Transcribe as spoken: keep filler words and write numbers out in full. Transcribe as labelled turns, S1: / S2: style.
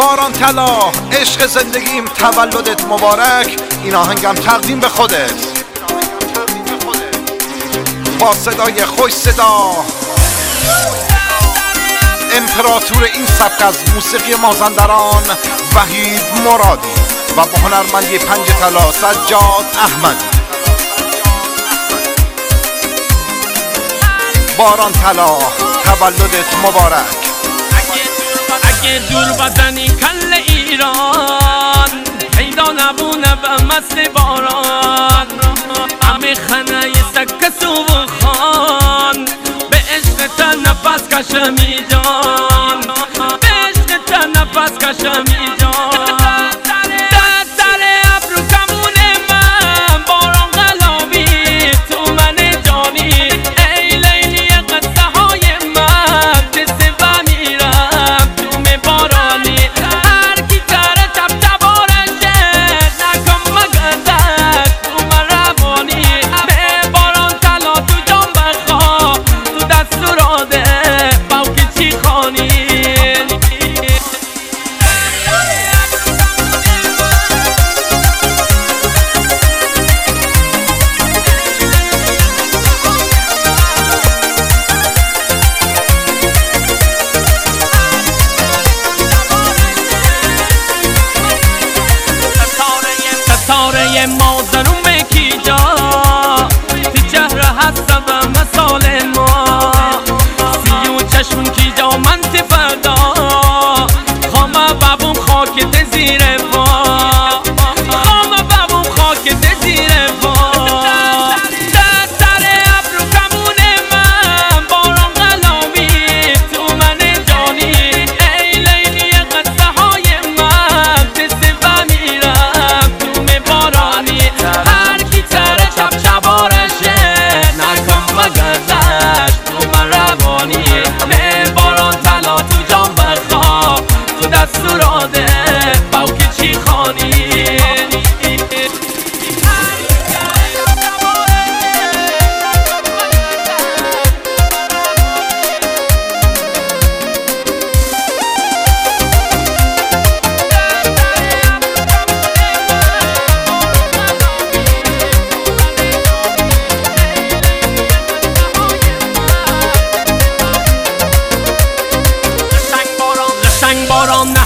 S1: باران طلا عشق زندگیم تولدت مبارک. این آهنگم تقدیم به خودت با صدای خوش صدا امپراتور این سبک از موسیقی مازندران وحید مرادی و با هنرمندی پنج طلا سجاد احمدی. باران طلا تولدت مبارک.
S2: اگه دور بزنی کل ایران پیدا نبونه به مثل باران. همه خنه ی سکس و خان به عشق تا نفس کشم جان، به عشق تا نفس کشم جان. ستاره مازنوم کی جا تی چهره هست و مثال ما. سی و چشمون کی جا من تی فردا خامه بابون خاک تی زیر پا، خامه بابون خاک تی زیر پا. در ابرو کمون من باران قلامی تو من جانی. ای لیلی قصه های من تی سوا میرم بارانی. هر کی تره چپ چبارشه نکن مگردش تو من روانی. نه باران طلا تو جام بخوا تو دستوراده باوکی چی خانی. باران